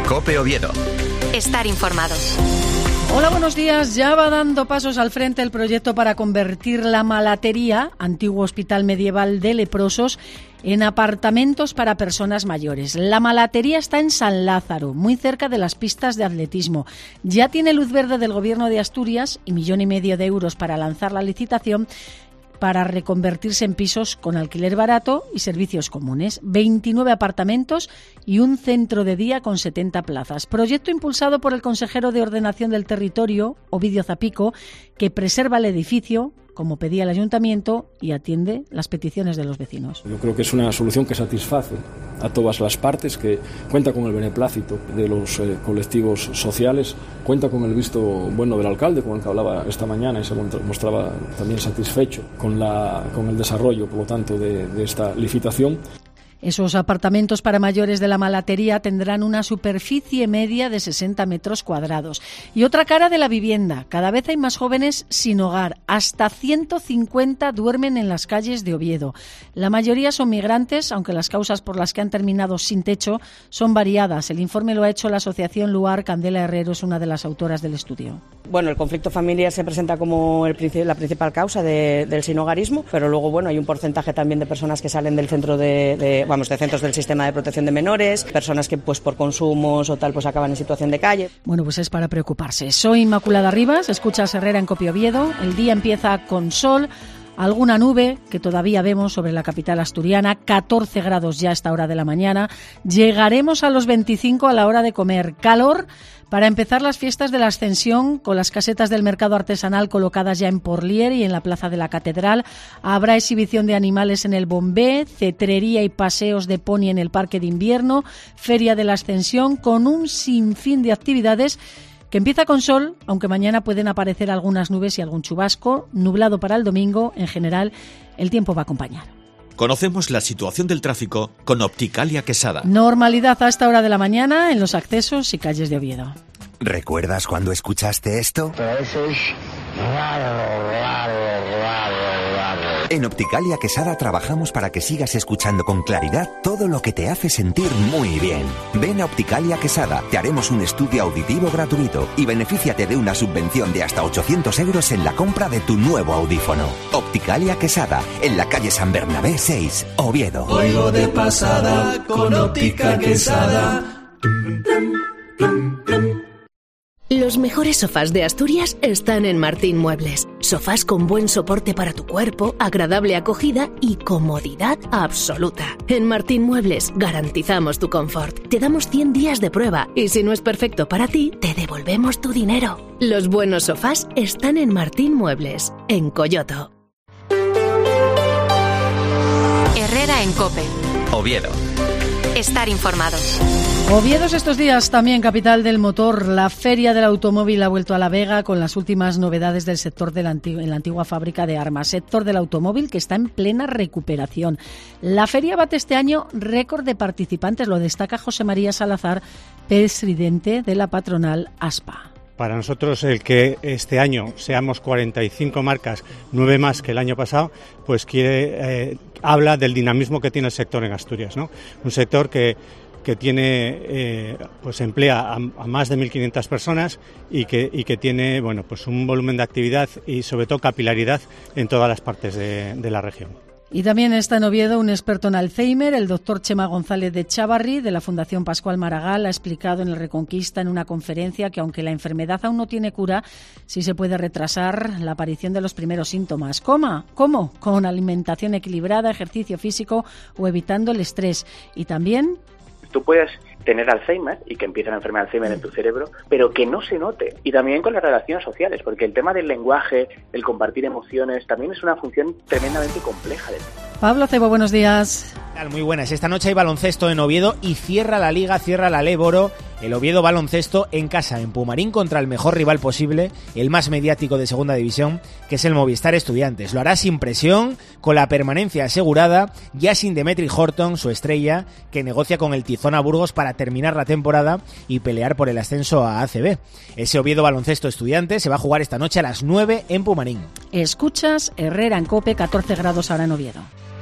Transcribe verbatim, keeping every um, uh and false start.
COPE Oviedo. Estar informados. Hola, buenos días. Ya va dando pasos al frente el proyecto para convertir la Malatería, antiguo hospital medieval de leprosos, en apartamentos para personas mayores. La Malatería está en San Lázaro, muy cerca de las pistas de atletismo. Ya tiene luz verde del Gobierno de Asturias y millón y medio de euros para lanzar la licitación para reconvertirse en pisos con alquiler barato y servicios comunes. veintinueve apartamentos y un centro de día con setenta plazas. Proyecto impulsado por el consejero de Ordenación del Territorio, Ovidio Zapico, que preserva el edificio, como pedía el ayuntamiento, y atiende las peticiones de los vecinos. Yo creo que es una solución que satisface a todas las partes, que cuenta con el beneplácito de los eh, colectivos sociales, cuenta con el visto bueno del alcalde, con el que hablaba esta mañana y se mostraba también satisfecho con, la, con el desarrollo, por lo tanto, de, de esta licitación. Esos apartamentos para mayores de la Malatería tendrán una superficie media de sesenta metros cuadrados. Y otra cara de la vivienda. Cada vez hay más jóvenes sin hogar. Hasta ciento cincuenta duermen en las calles de Oviedo. La mayoría son migrantes, aunque las causas por las que han terminado sin techo son variadas. El informe lo ha hecho la asociación Luar. Candela Herrero es una de las autoras del estudio. Bueno, el conflicto familiar se presenta como el, la principal causa de, del sinhogarismo, pero luego, bueno, hay un porcentaje también de personas que salen del centro de, de vamos, de centros del sistema de protección de menores, personas que pues por consumos o tal pues acaban en situación de calle. Bueno, pues es para preocuparse. Soy Inmaculada Rivas, escuchas Herrera en COPE Oviedo. El día empieza con sol, alguna nube que todavía vemos sobre la capital asturiana, catorce grados ya a esta hora de la mañana. Llegaremos a los veinticinco a la hora de comer. Calor para empezar las fiestas de la Ascensión, con las casetas del mercado artesanal colocadas ya en Porlier y en la plaza de la Catedral. Habrá exhibición de animales en el Bombé, cetrería y paseos de pony en el Parque de Invierno, Feria de la Ascensión, con un sinfín de actividades que empieza con sol, aunque mañana pueden aparecer algunas nubes y algún chubasco. Nublado para el domingo. En general, el tiempo va a acompañar. Conocemos la situación del tráfico con Opticalia Quesada. Normalidad a esta hora de la mañana en los accesos y calles de Oviedo. ¿Recuerdas cuando escuchaste esto? En Opticalia Quesada trabajamos para que sigas escuchando con claridad todo lo que te hace sentir muy bien. Ven a Opticalia Quesada, te haremos un estudio auditivo gratuito y benefíciate de una subvención de hasta ochocientos euros en la compra de tu nuevo audífono. Opticalia Quesada, en la calle San Bernabé seis, Oviedo. Oigo de pasada con Óptica Quesada. Los mejores sofás de Asturias están en Martín Muebles. Sofás con buen soporte para tu cuerpo, agradable acogida y comodidad absoluta. En Martín Muebles garantizamos tu confort. Te damos cien días de prueba y si no es perfecto para ti, te devolvemos tu dinero. Los buenos sofás están en Martín Muebles, en Coyoto. Herrera en COPE. Oviedo. Estar informados. Oviedo es estos días también capital del motor. La Feria del Automóvil ha vuelto a La Vega con las últimas novedades del sector de la, antigua, en la antigua fábrica de armas. Sector del automóvil que está en plena recuperación. La feria bate este año récord de participantes, lo destaca José María Salazar, presidente de la patronal ASPA. Para nosotros el que este año seamos cuarenta y cinco marcas, nueve más que el año pasado, pues quiere, eh, habla del dinamismo que tiene el sector en Asturias, ¿no? Un sector que que tiene, eh, pues emplea a, a más de mil quinientas personas y que, y que tiene, bueno, pues un volumen de actividad y sobre todo capilaridad en todas las partes de, de la región. Y también está en Oviedo un experto en Alzheimer, el doctor Chema González de Chavarri, de la Fundación Pascual Maragall, ha explicado en el Reconquista en una conferencia que aunque la enfermedad aún no tiene cura, sí se puede retrasar la aparición de los primeros síntomas. ¿Cómo? ¿Cómo? Con alimentación equilibrada, ejercicio físico o evitando el estrés. Y también tú puedes tener Alzheimer y que empiece la enfermedad de Alzheimer en tu cerebro, pero que no se note. Y también con las relaciones sociales, porque el tema del lenguaje, el compartir emociones, también es una función tremendamente compleja de ti. Pablo Cebo, buenos días. Muy buenas. Esta noche hay baloncesto en Oviedo y cierra la Liga, cierra la Léboro. El Oviedo Baloncesto en casa, en Pumarín, contra el mejor rival posible, el más mediático de segunda división, que es el Movistar Estudiantes. Lo hará sin presión, con la permanencia asegurada, ya sin Demetri Horton, su estrella, que negocia con el Tizona Burgos para terminar la temporada y pelear por el ascenso a A C B. Ese Oviedo Baloncesto Estudiantes se va a jugar esta noche a las nueve en Pumarín. Escuchas Herrera en COPE, catorce grados ahora en Oviedo.